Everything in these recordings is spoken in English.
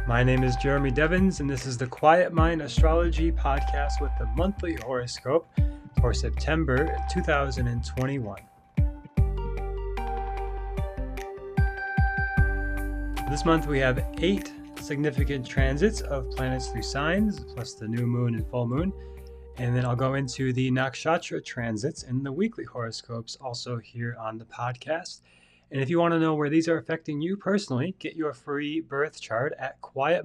My name is Jeremy Devins, and this is the Quiet Mind Astrology Podcast with the monthly horoscope for September 2021. This month we have 8 significant transits of planets through signs, plus the new moon and full moon. And then I'll go into the nakshatra transits and the weekly horoscopes also here on the podcast. And if you want to know where these are affecting you personally, get your free birth chart at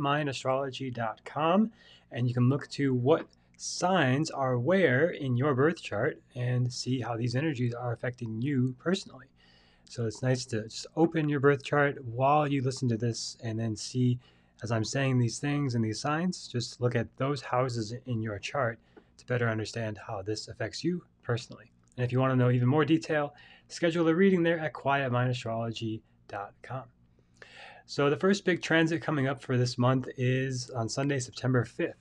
quietmindastrology.com, and you can look to what signs are where in your birth chart and see how these energies are affecting you personally. So it's nice to just open your birth chart while you listen to this and then see, as I'm saying these things and these signs, just look at those houses in your chart to better understand how this affects you personally. And if you want to know even more detail, schedule a reading there at quietmindastrology.com. So the first big transit coming up for this month is on Sunday, September 5th,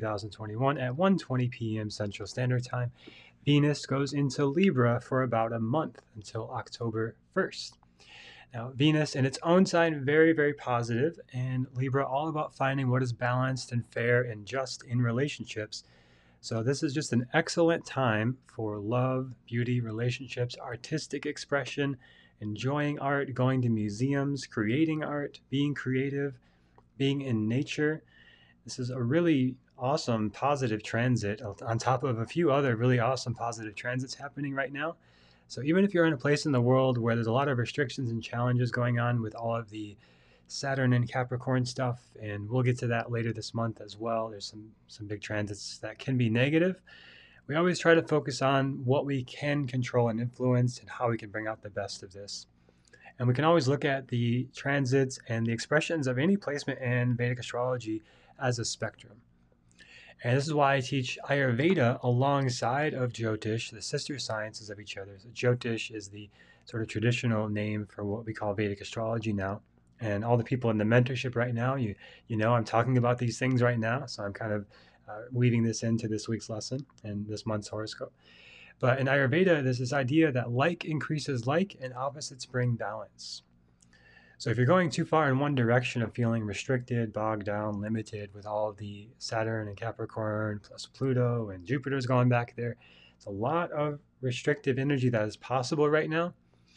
2021 at 1:20 p.m. Central Standard Time. Venus goes into Libra for about a month until October 1st. Now, Venus in its own sign, very, very positive, and Libra all about finding what is balanced and fair and just in relationships. So this is just an excellent time for love, beauty, relationships, artistic expression, enjoying art, going to museums, creating art, being creative, being in nature. This is a really awesome positive transit on top of a few other really awesome positive transits happening right now. So even if you're in a place in the world where there's a lot of restrictions and challenges going on with all of the Saturn and Capricorn stuff, and we'll get to that later this month as well. There's some big transits that can be negative. We always try to focus on what we can control and influence and how we can bring out the best of this. And we can always look at the transits and the expressions of any placement in Vedic astrology as a spectrum. And this is why I teach Ayurveda alongside of Jyotish, the sister sciences of each other. So Jyotish is the sort of traditional name for what we call Vedic astrology now. And all the people in the mentorship right now, you know I'm talking about these things right now, so I'm kind of weaving this into this week's lesson and this month's horoscope. But in Ayurveda, there's this idea that like increases like and opposites bring balance. So if you're going too far in one direction of feeling restricted, bogged down, limited with all of the Saturn and Capricorn plus Pluto and Jupiter's going back there, it's a lot of restrictive energy that is possible right now.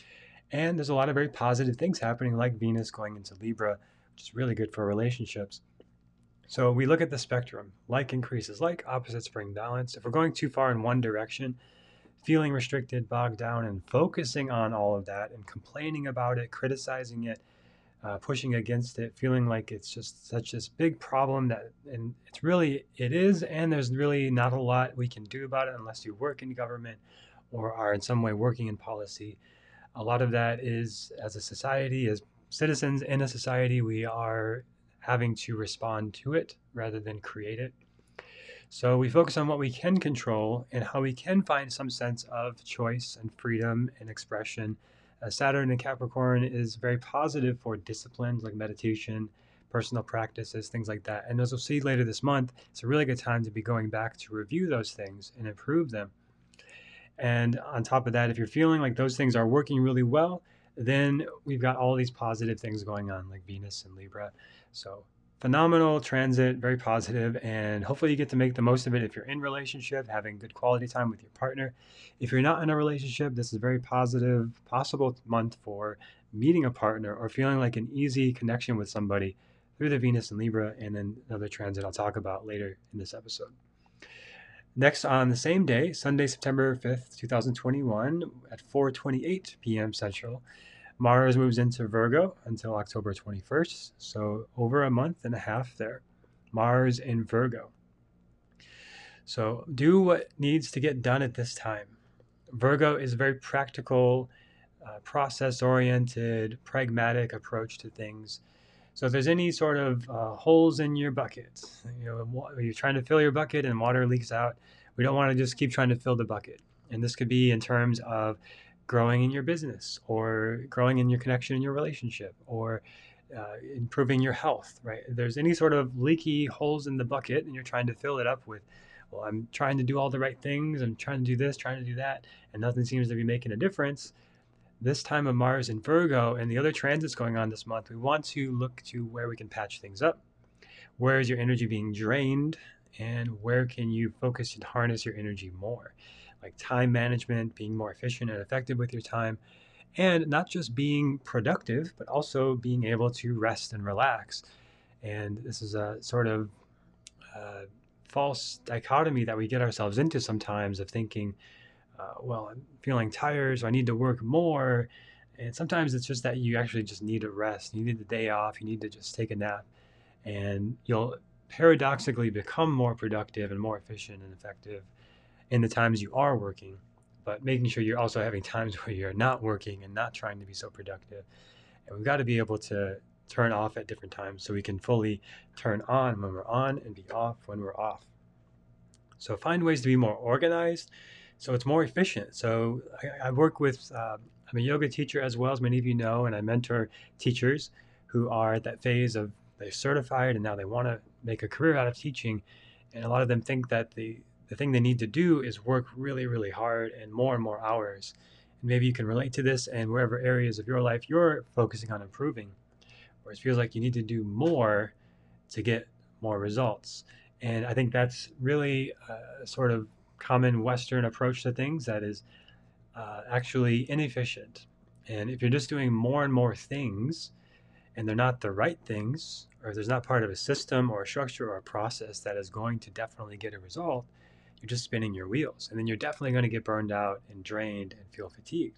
And there's a lot of very positive things happening, like Venus going into Libra, which is really good for relationships. So we look at the spectrum. Like increases like, opposites bring balance. If we're going too far in one direction, feeling restricted, bogged down, and focusing on all of that and complaining about it, criticizing it, pushing against it, feeling like it's just such this big problem that, and it is, and there's really not a lot we can do about it unless you work in government or are in some way working in policy. A lot of that is, as a society, as citizens in a society, we are having to respond to it rather than create it. So we focus on what we can control and how we can find some sense of choice and freedom and expression. Saturn in Capricorn is very positive for disciplines like meditation, personal practices, things like that. And as we'll see later this month, it's a really good time to be going back to review those things and improve them. And on top of that, if you're feeling like those things are working really well, then we've got all these positive things going on, like Venus and Libra. So phenomenal transit, very positive, and hopefully you get to make the most of it if you're in relationship, having good quality time with your partner. If you're not in a relationship, this is a very positive, possible month for meeting a partner or feeling like an easy connection with somebody through the Venus and Libra, and then another transit I'll talk about later in this episode. Next, on the same day, Sunday, September 5th, 2021, at 4:28 p.m. Central, Mars moves into Virgo until October 21st, so over a month and a half there. Mars in Virgo. So do what needs to get done at this time. Virgo is a very practical, process-oriented, pragmatic approach to things. So if there's any sort of holes in your bucket, you're trying to fill your bucket and water leaks out, we don't want to just keep trying to fill the bucket. And this could be in terms of growing in your business or growing in your connection in your relationship or improving your health, right? If there's any sort of leaky holes in the bucket and you're trying to fill it up with, well, I'm trying to do all the right things, I'm trying to do this, trying to do that, and nothing seems to be making a difference, this time of Mars in Virgo and the other transits going on this month, we want to look to where we can patch things up. Where is your energy being drained, and where can you focus and harness your energy more? Like time management, being more efficient and effective with your time, and not just being productive, but also being able to rest and relax. And this is a sort of false dichotomy that we get ourselves into sometimes of thinking, well, I'm feeling tired, so I need to work more. And sometimes it's just that you actually just need a rest. You need the day off. You need to just take a nap. And you'll paradoxically become more productive and more efficient and effective in the times you are working, but making sure you're also having times where you're not working and not trying to be so productive. And we've got to be able to turn off at different times so we can fully turn on when we're on and be off when we're off. So find ways to be more organized so it's more efficient. So I work with, I'm a yoga teacher as well, as many of you know, and I mentor teachers who are at that phase of they're certified and now they want to make a career out of teaching. And a lot of them think that the thing they need to do is work really, really hard and more hours. And maybe you can relate to this and wherever areas of your life you're focusing on improving, where it feels like you need to do more to get more results. And I think that's really a sort of common Western approach to things that is actually inefficient. And if you're just doing more and more things and they're not the right things, or there's not part of a system or a structure or a process that is going to definitely get a result, you're just spinning your wheels. And then you're definitely going to get burned out and drained and feel fatigued.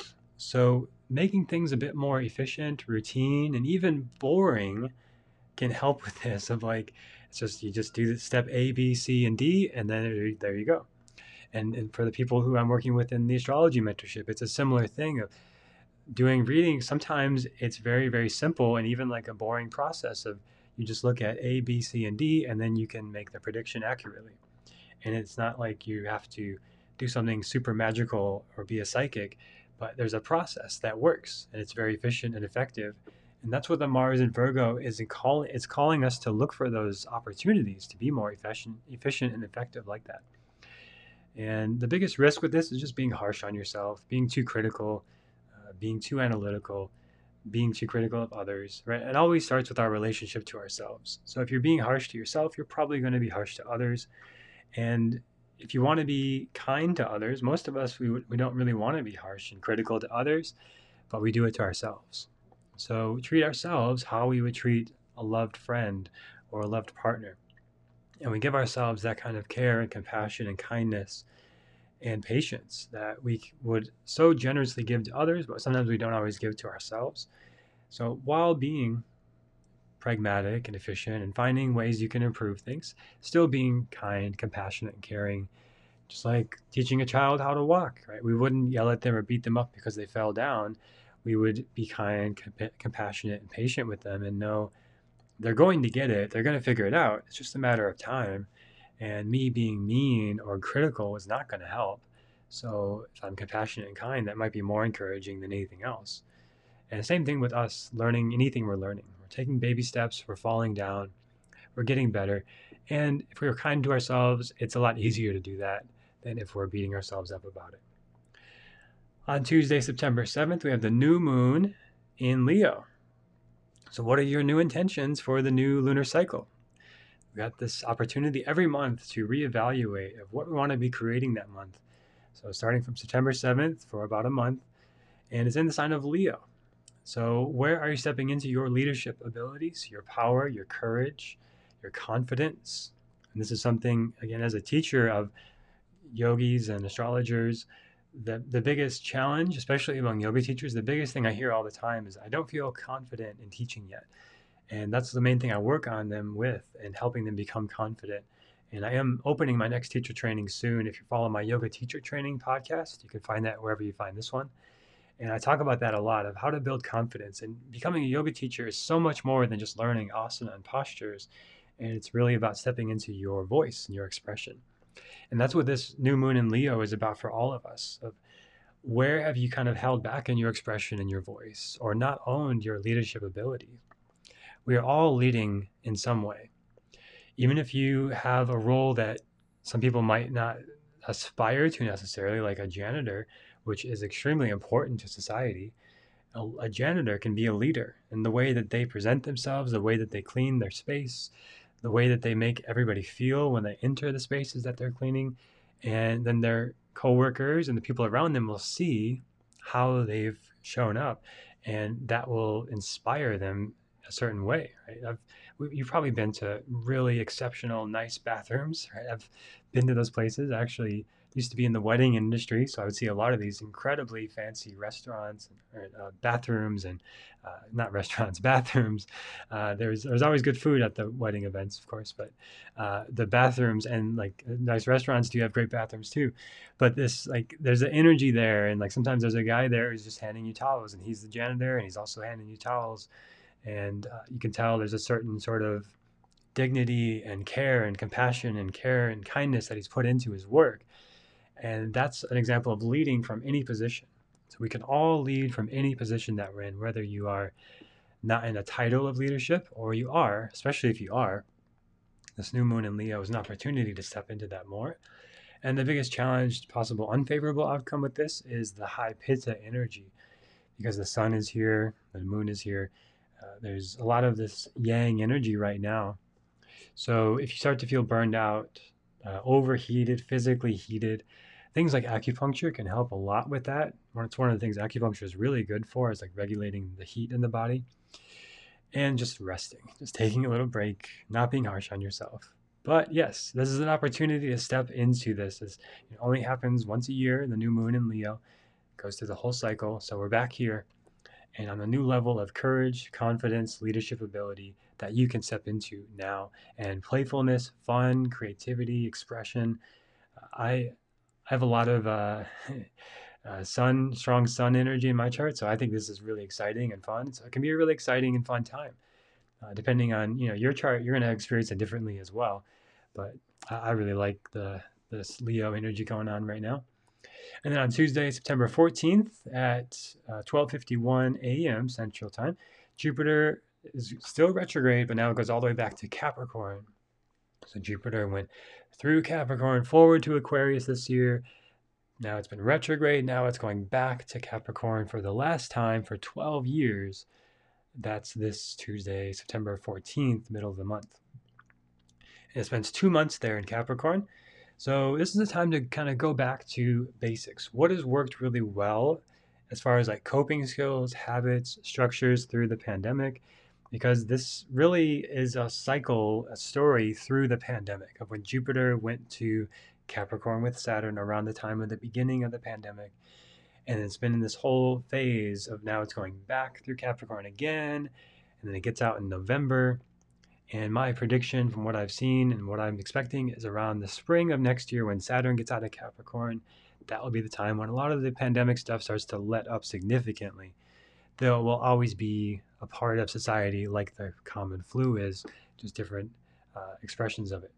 So making things a bit more efficient, routine, and even boring can help with this of like, it's just, you just do the step A, B, C, and D, and then there you go. And for the people who I'm working with in the astrology mentorship, it's a similar thing of doing reading. Sometimes it's very, very simple and even like a boring process of you just look at A, B, C, and D, and then you can make the prediction accurately. And it's not like you have to do something super magical or be a psychic, but there's a process that works and it's very efficient and effective. And that's what the Mars in Virgo is calling. It's calling us to look for those opportunities to be more efficient and effective like that. And the biggest risk with this is just being harsh on yourself, being too critical, being too analytical, being too critical of others, right? It always starts with our relationship to ourselves. So if you're being harsh to yourself, you're probably going to be harsh to others. And if you want to be kind to others, most of us, we don't really want to be harsh and critical to others, but we do it to ourselves. So we treat ourselves how we would treat a loved friend or a loved partner. And we give ourselves that kind of care and compassion and kindness and patience that we would so generously give to others, but sometimes we don't always give to ourselves. So while being pragmatic and efficient and finding ways you can improve things, still being kind, compassionate, and caring, just like teaching a child how to walk, right? We wouldn't yell at them or beat them up because they fell down. We would be kind, compassionate, and patient with them and know they're going to get it. They're going to figure it out. It's just a matter of time. And me being mean or critical is not going to help. So if I'm compassionate and kind, that might be more encouraging than anything else. And the same thing with us learning anything we're learning. We're taking baby steps, we're falling down, we're getting better. And if we're kind to ourselves, it's a lot easier to do that than if we're beating ourselves up about it. On Tuesday, September 7th, we have the new moon in Leo. So what are your new intentions for the new lunar cycle? We got this opportunity every month to reevaluate of what we want to be creating that month. So starting from September 7th for about a month, and it's in the sign of Leo. So where are you stepping into your leadership abilities, your power, your courage, your confidence? And this is something, again, as a teacher of yogis and astrologers, the biggest challenge, especially among yoga teachers, the biggest thing I hear all the time is I don't feel confident in teaching yet. And that's the main thing I work on them with and helping them become confident. And I am opening my next teacher training soon. If you follow my yoga teacher training podcast, you can find that wherever you find this one. And I talk about that a lot of how to build confidence. And becoming a yoga teacher is so much more than just learning asana and postures. And it's really about stepping into your voice and your expression. And that's what this new moon in Leo is about for all of us. Of where have you kind of held back in your expression and your voice or not owned your leadership ability? We are all leading in some way. Even if you have a role that some people might not aspire to necessarily, like a janitor, which is extremely important to society, A janitor can be a leader in the way that they present themselves, the way that they clean their space, the way that they make everybody feel when they enter the spaces that they're cleaning. And then their coworkers and the people around them will see how they've shown up, and that will inspire them a certain way, right? You've probably been to really exceptional, nice bathrooms, right? I've been to those places. I actually used to be in the wedding industry, so I would see a lot of these incredibly fancy restaurants or bathrooms and not restaurants, bathrooms. There's always good food at the wedding events, of course, but the bathrooms and like nice restaurants do have great bathrooms too. But this like there's an energy there, and like sometimes there's a guy there who's just handing you towels, and he's the janitor, and he's also handing you towels, and you can tell there's a certain sort of dignity and care and compassion and care and kindness that he's put into his work. And that's an example of leading from any position. So we can all lead from any position that we're in, whether you are not in a title of leadership or you are, especially if you are. This new moon in Leo is an opportunity to step into that more. And the biggest challenge, possible unfavorable outcome with this is the high pitta energy, because the sun is here, the moon is here. There's a lot of this yang energy right now. So if you start to feel burned out, overheated, physically heated, things like acupuncture can help a lot with that. It's one of the things acupuncture is really good for, is like regulating the heat in the body and just resting, just taking a little break, not being harsh on yourself. But yes, this is an opportunity to step into this. It only happens once a year, the new moon in Leo goes through the whole cycle. So we're back here and on a new level of courage, confidence, leadership ability that you can step into now. And playfulness, fun, creativity, expression. I have a lot of strong sun energy in my chart, so I think this is really exciting and fun. So it can be a really exciting and fun time. Depending on your chart, you're going to experience it differently as well. But I really like this Leo energy going on right now. And then on Tuesday, September 14th at 12:51 a.m. Central Time, Jupiter is still retrograde, but now it goes all the way back to Capricorn. So Jupiter went through Capricorn forward to Aquarius this year. Now it's been retrograde. Now it's going back to Capricorn for the last time for 12 years. That's this Tuesday, September 14th, middle of the month. And it spends 2 months there in Capricorn. So this is the time to kind of go back to basics. What has worked really well as far as like coping skills, habits, structures through the pandemic? Because this really is a cycle, a story through the pandemic of when Jupiter went to Capricorn with Saturn around the time of the beginning of the pandemic. And it's been in this whole phase of now it's going back through Capricorn again, and then it gets out in November. And my prediction from what I've seen and what I'm expecting is around the spring of next year when Saturn gets out of Capricorn. That will be the time when a lot of the pandemic stuff starts to let up significantly. There will always be a part of society like the common flu is, just different expressions of it.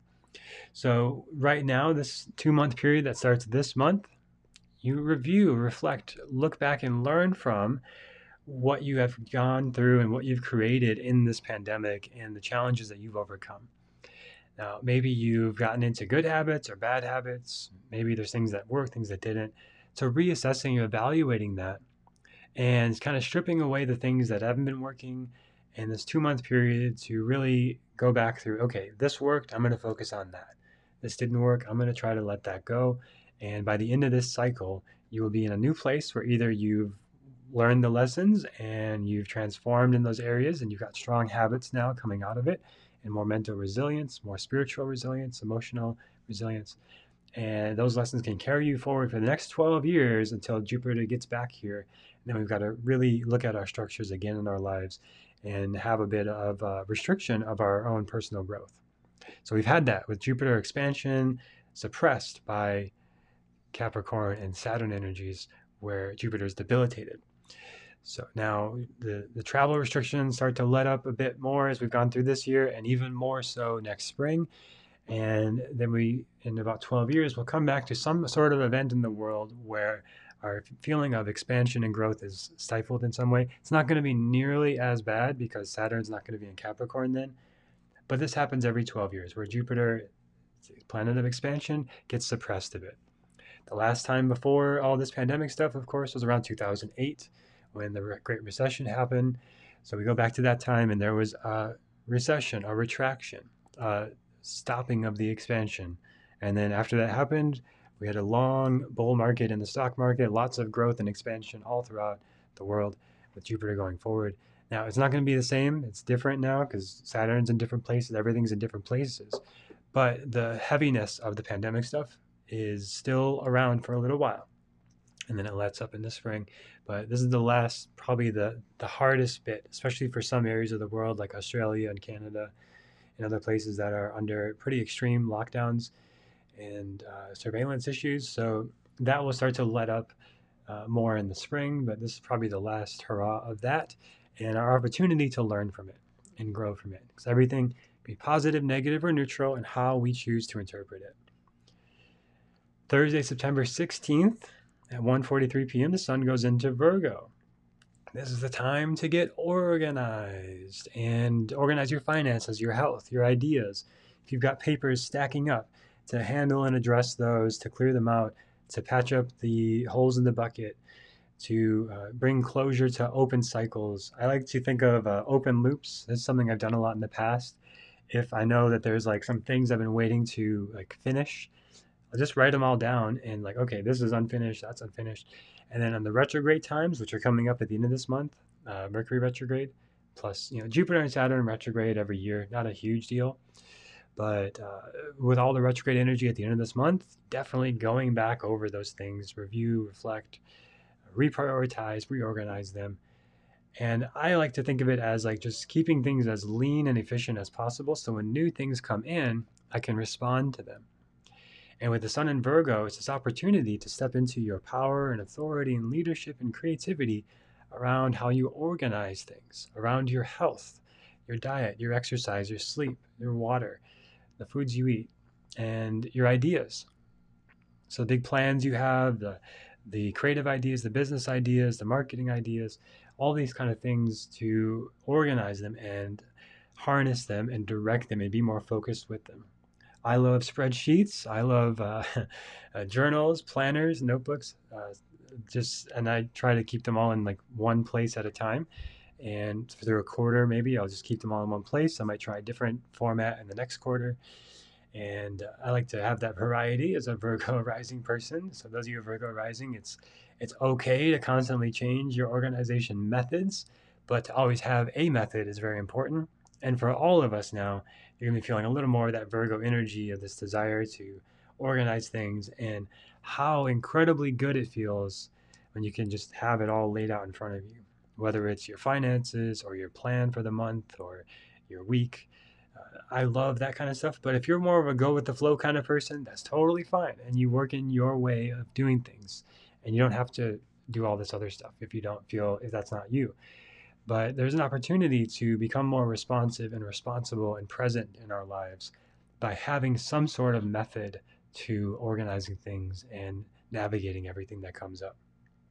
So right now, this 2 month period that starts this month, you review, reflect, look back and learn from what you have gone through and what you've created in this pandemic and the challenges that you've overcome. Now, maybe you've gotten into good habits or bad habits. Maybe there's things that worked, things that didn't. So reassessing and evaluating that and kind of stripping away the things that haven't been working in this 2 month period to really go back through, okay, this worked, I'm going to focus on that. This didn't work, I'm going to try to let that go. And by the end of this cycle, you will be in a new place where either you've learned the lessons and you've transformed in those areas and you've got strong habits now coming out of it, and more mental resilience, more spiritual resilience, emotional resilience. And those lessons can carry you forward for the next 12 years until Jupiter gets back here. And then we've got to really look at our structures again in our lives and have a bit of restriction of our own personal growth. So we've had that with Jupiter expansion suppressed by Capricorn and Saturn energies where Jupiter is debilitated. So now the travel restrictions start to let up a bit more as we've gone through this year, and even more so next spring. And then we, in about 12 years, we'll come back to some sort of event in the world where our feeling of expansion and growth is stifled in some way. It's not going to be nearly as bad because Saturn's not going to be in Capricorn then. But this happens every 12 years where Jupiter, planet of expansion, gets suppressed a bit. The last time before all this pandemic stuff, of course, was around 2008 when the Great Recession happened. So we go back to that time, and there was a recession, a retraction, a stopping of the expansion. And then after that happened, we had a long bull market in the stock market, lots of growth and expansion all throughout the world with Jupiter going forward. Now, it's not going to be the same. It's different now because Saturn's in different places, everything's in different places. But the heaviness of the pandemic stuff is still around for a little while. And then it lets up in the spring. But this is the last, probably the hardest bit, especially for some areas of the world like Australia and Canada and other places that are under pretty extreme lockdowns and surveillance issues. So that will start to let up more in the spring, but this is probably the last hurrah of that and our opportunity to learn from it and grow from it. Because everything can be positive, negative, or neutral, and how we choose to interpret it. Thursday, September 16th at 1:43 p.m., the sun goes into Virgo. This is the time to get organized and organize your finances, your health, your ideas. If you've got papers stacking up, to handle and address those, to clear them out, to patch up the holes in the bucket, to bring closure to open cycles. I like to think of open loops. That's something I've done a lot in the past. If I know that there's like some things I've been waiting to like finish, I'll just write them all down and like, okay, this is unfinished, that's unfinished. And then on the retrograde times, which are coming up at the end of this month, Mercury retrograde, plus Jupiter and Saturn retrograde every year, not a huge deal. But with all the retrograde energy at the end of this month, definitely going back over those things, review, reflect, reprioritize, reorganize them. And I like to think of it as like just keeping things as lean and efficient as possible. So when new things come in, I can respond to them. And with the sun in Virgo, it's this opportunity to step into your power and authority and leadership and creativity around how you organize things, around your health, your diet, your exercise, your sleep, your water, the foods you eat, and your ideas. So the big plans you have, the creative ideas, the business ideas, the marketing ideas, all these kind of things to organize them and harness them and direct them and be more focused with them. I love spreadsheets. I love journals, planners, notebooks. And I try to keep them all in like one place at a time. And through a quarter, maybe I'll just keep them all in one place. I might try a different format in the next quarter. And I like to have that variety as a Virgo rising person. So those of you Virgo rising, it's okay to constantly change your organization methods, but to always have a method is very important. And for all of us now, you're gonna be feeling a little more of that Virgo energy of this desire to organize things and how incredibly good it feels when you can just have it all laid out in front of you, whether it's your finances or your plan for the month or your week. I love that kind of stuff. But if you're more of a go with the flow kind of person, that's totally fine. And you work in your way of doing things. And you don't have to do all this other stuff if you don't feel, if that's not you. But there's an opportunity to become more responsive and responsible and present in our lives by having some sort of method to organizing things and navigating everything that comes up.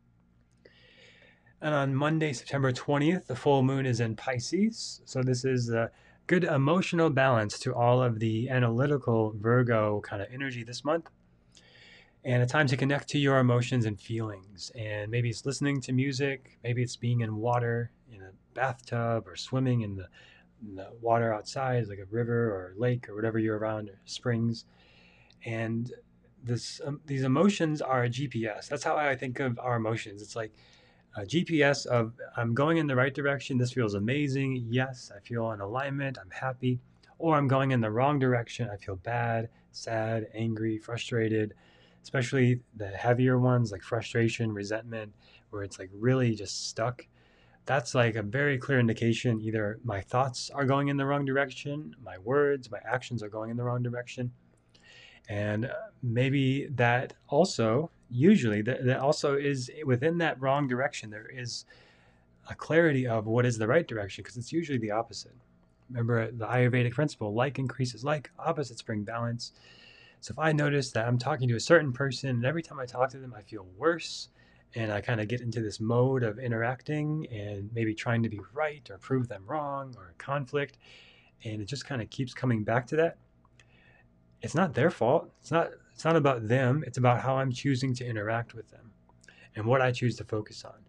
And on Monday, September 20th, the full moon is in Pisces. So this is a good emotional balance to all of the analytical Virgo kind of energy this month. And a time to connect to your emotions and feelings. And maybe it's listening to music, maybe it's being in water, in a bathtub, or swimming in the water outside, like a river or lake or whatever you're around, or springs. And these emotions are a GPS. That's how I think of our emotions. It's like a GPS of I'm going in the right direction. This feels amazing. Yes, I feel in alignment. I'm happy. Or I'm going in the wrong direction. I feel bad, sad, angry, frustrated, especially the heavier ones like frustration, resentment, where it's like really just stuck. That's like a very clear indication either my thoughts are going in the wrong direction, my words, my actions are going in the wrong direction. And maybe that also, usually, that also is within that wrong direction. There is a clarity of what is the right direction because it's usually the opposite. Remember the Ayurvedic principle like increases like, opposites bring balance. So if I notice that I'm talking to a certain person and every time I talk to them, I feel worse and I kind of get into this mode of interacting and maybe trying to be right or prove them wrong or conflict, and it just kind of keeps coming back to that. It's not their fault. It's not about them. It's about how I'm choosing to interact with them and what I choose to focus on.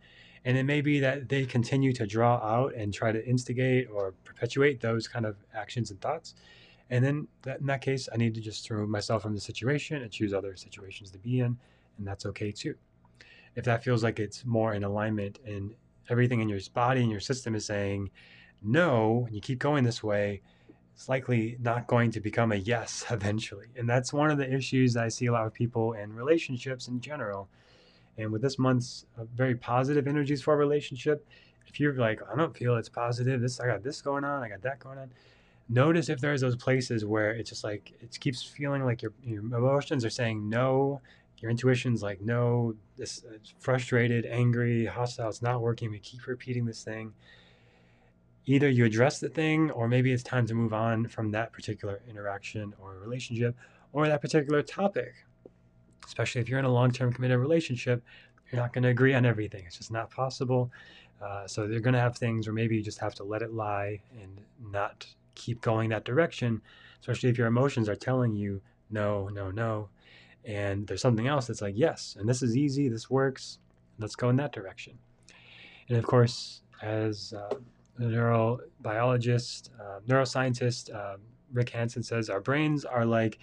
And it may be that they continue to draw out and try to instigate or perpetuate those kind of actions and thoughts. And then in that case, I need to just remove myself from the situation and choose other situations to be in. And that's okay too. If that feels like it's more in alignment and everything in your body and your system is saying no, and you keep going this way, it's likely not going to become a yes eventually. And that's one of the issues that I see a lot of people in relationships in general. And with this month's very positive energies for a relationship, if you're like, I don't feel it's positive, this I got this going on, I got that going on. Notice if there's those places where it's just like it keeps feeling like your emotions are saying no, your intuition's like no, this it's frustrated, angry, hostile, it's not working. We keep repeating this thing. Either you address the thing, or maybe it's time to move on from that particular interaction or relationship or that particular topic. Especially if you're in a long-term committed relationship, you're not going to agree on everything. It's just not possible. So they're going to have things where maybe you just have to let it lie and not keep going that direction, especially if your emotions are telling you no, no, no. And there's something else that's like, yes, and this is easy, this works, let's go in that direction. And of course, as the neurobiologist, neuroscientist Rick Hansen says, our brains are like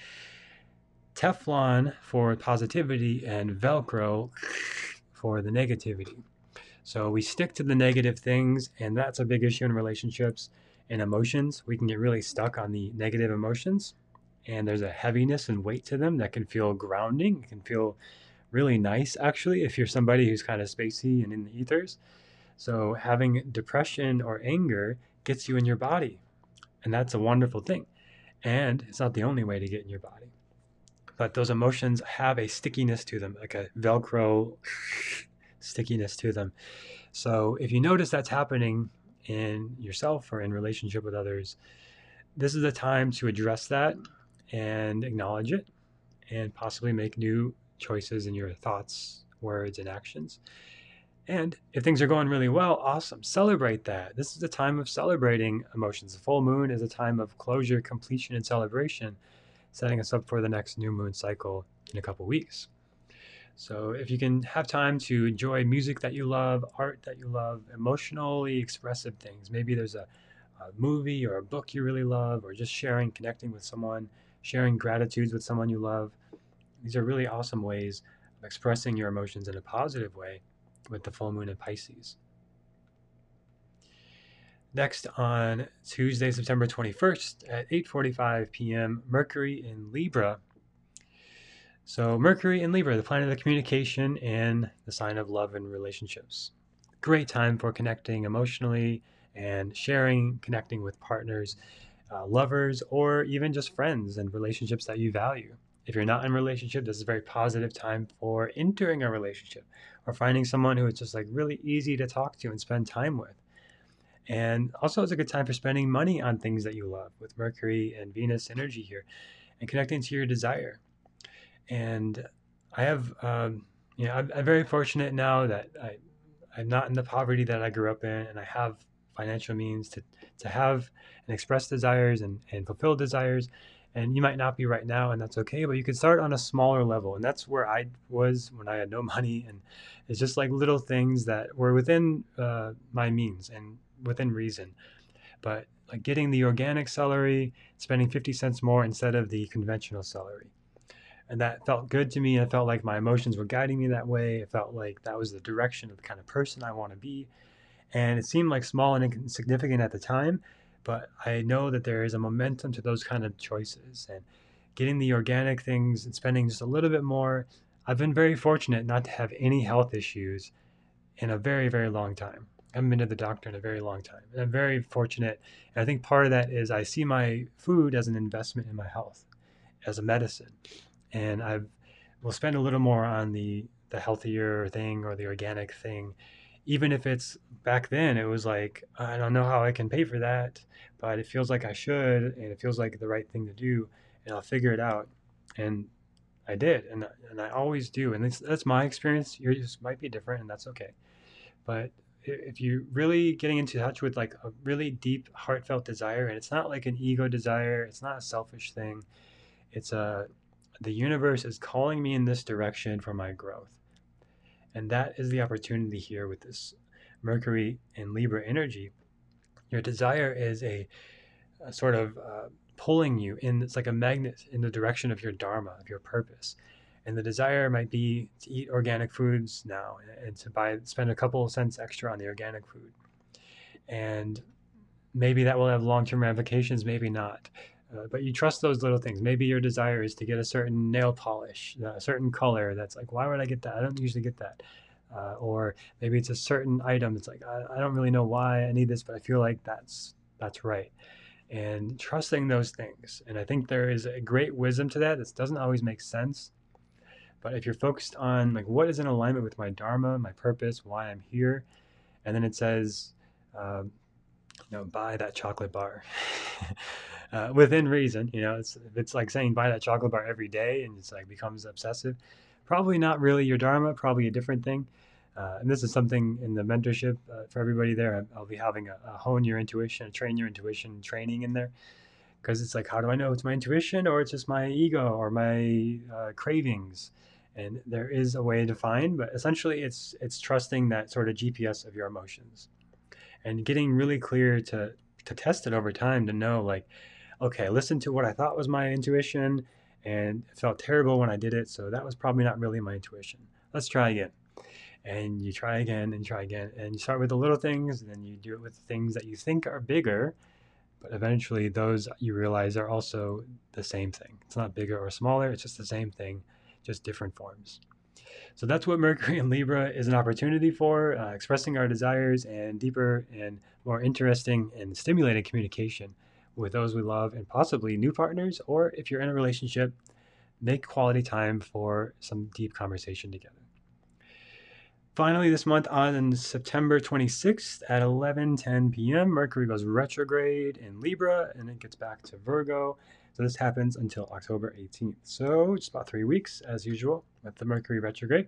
Teflon for positivity and Velcro for the negativity. So we stick to the negative things, and that's a big issue in relationships and emotions. We can get really stuck on the negative emotions, and there's a heaviness and weight to them that can feel grounding. It can feel really nice, actually, if you're somebody who's kind of spacey and in the ethers. So having depression or anger gets you in your body, and that's a wonderful thing. And it's not the only way to get in your body. But those emotions have a stickiness to them, like a Velcro stickiness to them. So if you notice that's happening in yourself or in relationship with others, this is the time to address that and acknowledge it and possibly make new choices in your thoughts, words, and actions. And if things are going really well, awesome. Celebrate that. This is a time of celebrating emotions. The full moon is a time of closure, completion, and celebration, setting us up for the next new moon cycle in a couple weeks. So if you can have time to enjoy music that you love, art that you love, emotionally expressive things, maybe there's a movie or a book you really love, or just sharing, connecting with someone, sharing gratitudes with someone you love. These are really awesome ways of expressing your emotions in a positive way with the full moon in Pisces. Next, on Tuesday, September 21st at 8:45 p.m., Mercury in Libra. So Mercury in Libra, the planet of communication and the sign of love and relationships. Great time for connecting emotionally and sharing, connecting with partners, lovers, or even just friends and relationships that you value. If you're not in a relationship, this is a very positive time for entering a relationship or finding someone who is just like really easy to talk to and spend time with. And also, it's a good time for spending money on things that you love with Mercury and Venus energy here and connecting to your desire. And I have, I'm very fortunate now that I'm not in the poverty that I grew up in, and I have financial means to have and express desires and fulfill desires. And you might not be right now, and that's okay, but you can start on a smaller level. And that's where I was when I had no money. And it's just like little things that were within my means and within reason. But like getting the organic celery, spending 50 cents more instead of the conventional celery. And that felt good to me. I felt like my emotions were guiding me that way. It felt like that was the direction of the kind of person I want to be. And it seemed like small and insignificant at the time, but I know that there is a momentum to those kind of choices. And getting the organic things and spending just a little bit more, I've been very fortunate not to have any health issues in a very, very long time. I haven't been to the doctor in a very long time. And I'm very fortunate. And I think part of that is I see my food as an investment in my health, as a medicine. And I will spend a little more on the healthier thing or the organic thing, even if it's back then it was like I don't know how I can pay for that, but it feels like I should, and it feels like the right thing to do, and I'll figure it out. And I did, and I always do, and that's my experience. Yours might be different, and that's okay. But if you really getting into touch with like a really deep, heartfelt desire, and it's not like an ego desire, it's not a selfish thing. It's a the universe is calling me in this direction for my growth. And that is the opportunity here with this Mercury in Libra energy, your desire is a sort of pulling you in. It's like a magnet in the direction of your dharma, of your purpose. And the desire might be to eat organic foods now and to spend a couple of cents extra on the organic food. And maybe that will have long-term ramifications, maybe not. But you trust those little things. Maybe your desire is to get a certain nail polish, a certain color that's like, why would I get that? I don't usually get that. Or maybe it's a certain item. It's like, I don't really know why I need this, but I feel like that's right. And trusting those things. And I think there is a great wisdom to that. This doesn't always make sense. But if you're focused on like what is in alignment with my dharma, my purpose, why I'm here, and then it says, buy that chocolate bar within reason. If it's like saying buy that chocolate bar every day and it's like becomes obsessive, probably not really your dharma, probably a different thing. And this is something in the mentorship for everybody there. I'll be having a hone your intuition, a train your intuition training in there, because it's like, how do I know it's my intuition or it's just my ego or my cravings? And there is a way to find, but essentially it's trusting that sort of GPS of your emotions and getting really clear to test it over time to know, like, okay, I listened to what I thought was my intuition and it felt terrible when I did it, so that was probably not really my intuition. Let's try again. And you try again and try again, and you start with the little things, and then you do it with the things that you think are bigger, but eventually those you realize are also the same thing. It's not bigger or smaller, it's just the same thing, just different forms. So that's what Mercury in Libra is an opportunity for, expressing our desires and deeper and more interesting and stimulating communication with those we love and possibly new partners, or if you're in a relationship, make quality time for some deep conversation together. Finally, this month on September 26th at 11:10 p.m., Mercury goes retrograde in Libra and it gets back to Virgo. So this happens until October 18th. So just about 3 weeks as usual with the Mercury retrograde.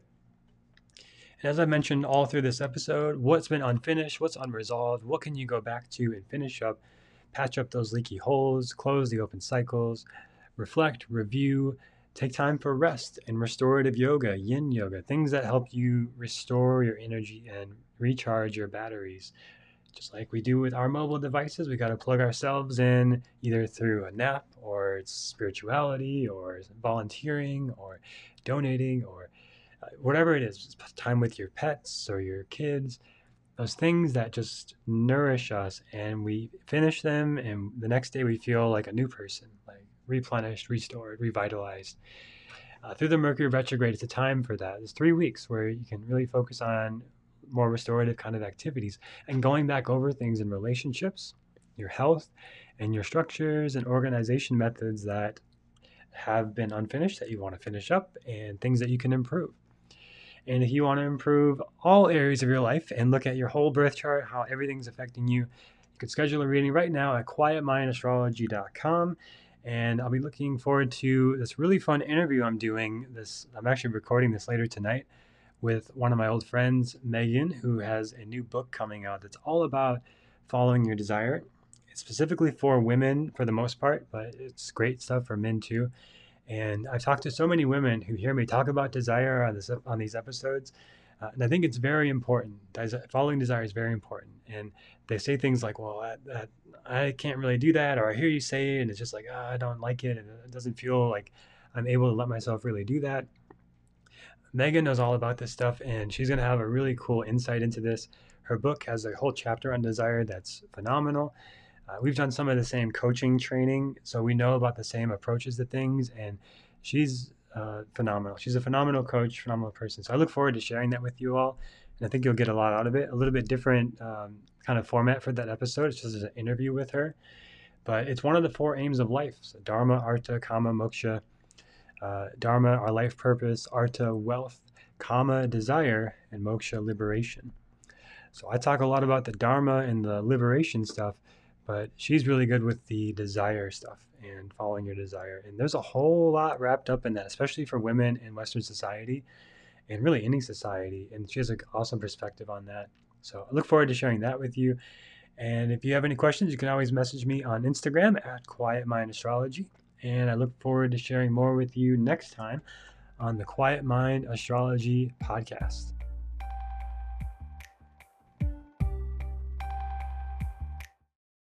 And as I mentioned all through this episode, what's been unfinished, what's unresolved, what can you go back to and finish up, patch up those leaky holes, close the open cycles, reflect, review, take time for rest and restorative yoga, yin yoga, things that help you restore your energy and recharge your batteries. Just like we do with our mobile devices, we got to plug ourselves in either through a nap or it's spirituality or volunteering or donating or whatever it is, time with your pets or your kids, those things that just nourish us, and we finish them and the next day we feel like a new person, like replenished, restored, revitalized. Through the Mercury retrograde, it's a time for that. It's 3 weeks where you can really focus on more restorative kind of activities and going back over things in relationships, your health, and your structures and organization methods that have been unfinished that you want to finish up and things that you can improve. And if you want to improve all areas of your life and look at your whole birth chart, how everything's affecting you, you can schedule a reading right now at quietmindastrology.com. And I'll be looking forward to this really fun interview I'm doing. I'm actually recording this later tonight with one of my old friends, Megan, who has a new book coming out that's all about following your desire. It's specifically for women for the most part, but it's great stuff for men too. And I've talked to so many women who hear me talk about desire on these episodes. And I think it's very important. Following desire is very important. And they say things like, well, I can't really do that. Or I hear you say it, and it's just like, I don't like it. And it doesn't feel like I'm able to let myself really do that. Megan knows all about this stuff, and she's going to have a really cool insight into this. Her book has a whole chapter on desire that's phenomenal. We've done some of the same coaching training, so we know about the same approaches to things, and she's phenomenal. She's a phenomenal coach, phenomenal person. So I look forward to sharing that with you all, and I think you'll get a lot out of it. A little bit different kind of format for that episode. It's just an interview with her, but it's one of the 4 aims of life. So Dharma, Artha, Kama, Moksha. Dharma, our life purpose, Artha, wealth, Kama, desire, and Moksha, liberation. So I talk a lot about the Dharma and the liberation stuff, but she's really good with the desire stuff and following your desire. And there's a whole lot wrapped up in that, especially for women in Western society and really any society. And she has an awesome perspective on that. So I look forward to sharing that with you. And if you have any questions, you can always message me on Instagram at Quiet Mind Astrology. And I look forward to sharing more with you next time on the Quiet Mind Astrology podcast.